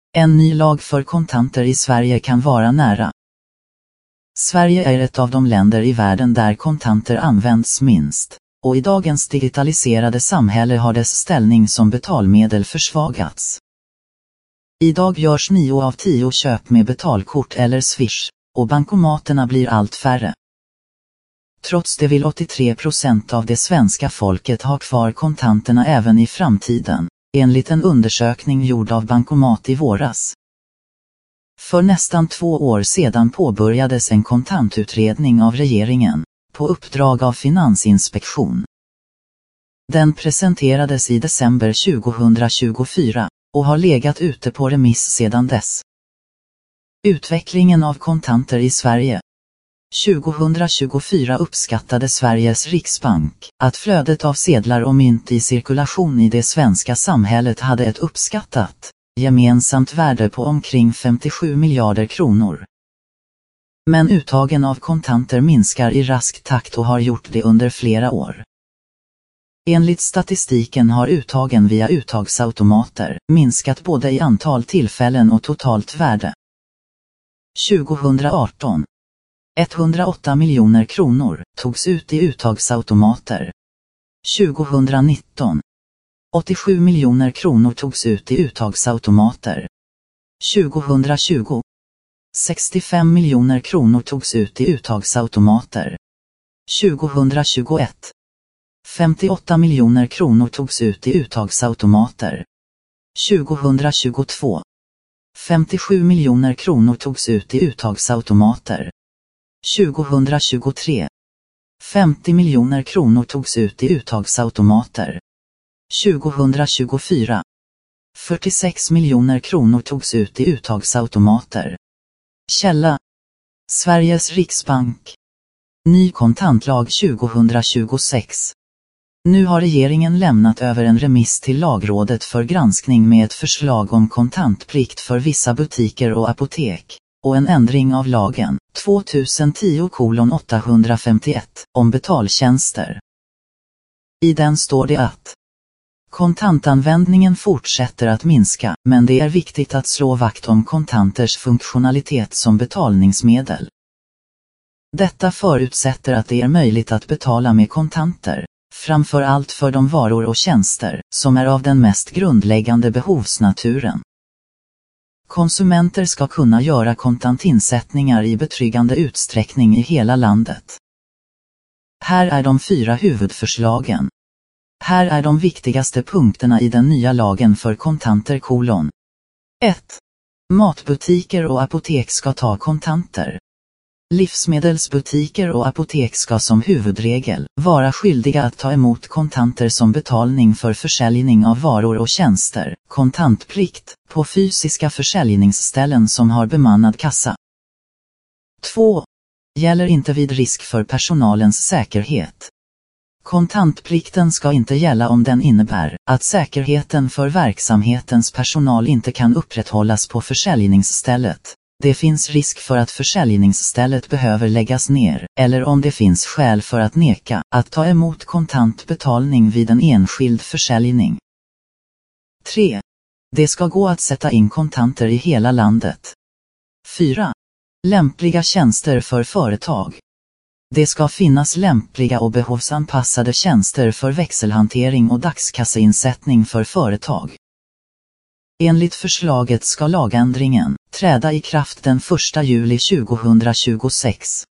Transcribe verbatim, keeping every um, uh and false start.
En ny lag för kontanter i Sverige kan vara nära. Sverige är ett av de länder i världen där kontanter används minst, och i dagens digitaliserade samhälle har dess ställning som betalmedel försvagats. Idag görs nio av tio köp med betalkort eller Swish, och bankomaterna blir allt färre. Trots det vill åttiotre procent av det svenska folket ha kvar kontanterna även i framtiden, enligt en undersökning gjord av Bankomat i våras. För nästan två år sedan påbörjades en kontantutredning av regeringen, på uppdrag av Finansinspektion. Den presenterades i december tjugohundratjugofyra, och har legat ute på remiss sedan dess. Utvecklingen av kontanter i Sverige. tjugohundratjugofyra uppskattade Sveriges Riksbank att flödet av sedlar och mynt i cirkulation i det svenska samhället hade ett uppskattat gemensamt värde på omkring femtiosju miljarder kronor. Men uttagen av kontanter minskar i rask takt och har gjort det under flera år. Enligt statistiken har uttagen via uttagsautomater minskat både i antal tillfällen och totalt värde. tjugohundraarton. etthundraåtta miljoner kronor togs ut i uttagsautomater. tjugohundranitton. åttiosju miljoner kronor togs ut i uttagsautomater. tjugohundratjugo. sextiofem miljoner kronor togs ut i uttagsautomater. tjugohundratjugoett. femtioåtta miljoner kronor togs ut i uttagsautomater. tjugohundratjugotvå. femtiosju miljoner kronor togs ut i uttagsautomater. tjugohundratjugotre. femtio miljoner kronor togs ut i uttagsautomater. tjugohundratjugofyra. fyrtiosex miljoner kronor togs ut i uttagsautomater. Källa: Sveriges Riksbank. Ny kontantlag tjugohundratjugosex. Nu har regeringen lämnat över en remiss till Lagrådet för granskning med ett förslag om kontantplikt för vissa butiker och apotek, och en ändring av lagen tjugotio åttahundrafemtioett om betaltjänster. I den står det att kontantanvändningen fortsätter att minska, men det är viktigt att slå vakt om kontanters funktionalitet som betalningsmedel. Detta förutsätter att det är möjligt att betala med kontanter, framför allt för de varor och tjänster som är av den mest grundläggande behovsnaturen. Konsumenter ska kunna göra kontantinsättningar i betryggande utsträckning i hela landet. Här är de fyra huvudförslagen. Här är de viktigaste punkterna i den nya lagen för kontanter kolon. ett. Matbutiker och apotek ska ta kontanter. Livsmedelsbutiker och apotek ska som huvudregel vara skyldiga att ta emot kontanter som betalning för försäljning av varor och tjänster, kontantplikt, på fysiska försäljningsställen som har bemannad kassa. två. Gäller inte vid risk för personalens säkerhet. Kontantplikten ska inte gälla om den innebär att säkerheten för verksamhetens personal inte kan upprätthållas på försäljningsstället. Det finns risk för att försäljningsstället behöver läggas ner, eller om det finns skäl för att neka att ta emot kontantbetalning vid en enskild försäljning. tre. Det ska gå att sätta in kontanter i hela landet. fyra. Lämpliga tjänster för företag. Det ska finnas lämpliga och behovsanpassade tjänster för växelhantering och dagskasseinsättning för företag. Enligt förslaget ska lagändringen träda i kraft den första juli tjugohundratjugosex.